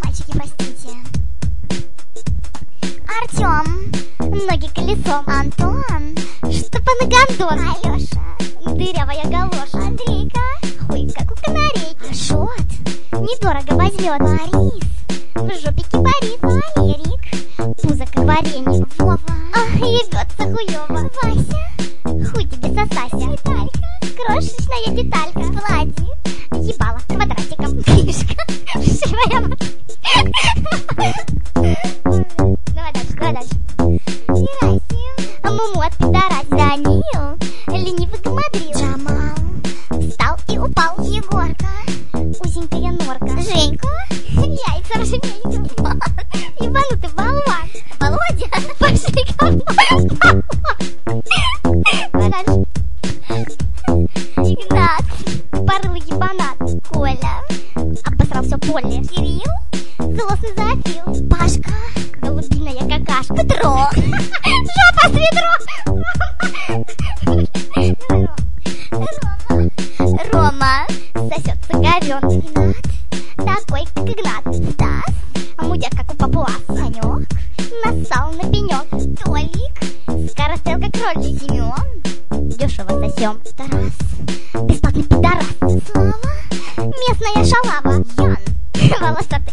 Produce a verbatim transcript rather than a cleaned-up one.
Мальчики, простите. Артем, ноги колесом. Антон, что по ногандон. Алеша, дырявая галоша. Андрейка, хуй как у канарейки. Ашот, недорого возьмет. Борис, в жопе киборит. Валерик, пузо как варенье. Вова, ах, ебется хуёво. Вася, хуй тебе сосася. Виталька, крошечная деталька. Владик, ебало квадратиком. Мишка, шивая. Давай дальше, давай дальше. Герасим, Муму от пидорас. Данил, ленивый гамадрил. Джамал, встал и упал. Егорка, узенькая норка. Женька, яйца ржавеют. Ебанутый болван. Володя, пошли ко мне. Давай дальше. Игнат, порыл ебанат. Коля, обосрал все поле. Кирилл, злостный зоофил. Пашка, голубиная какашка. Петро, жопа с ведро. Рома, Рома, сосется говен. Игнат, такой как Игнат. Стас, мудяк как у папуас. Санек, нассал на пенек. Толик, скорострел как кролик. Семен, дешево сосем. Тарас, бесплатный пидорас. Слава, местная шалава. Ян, волосатый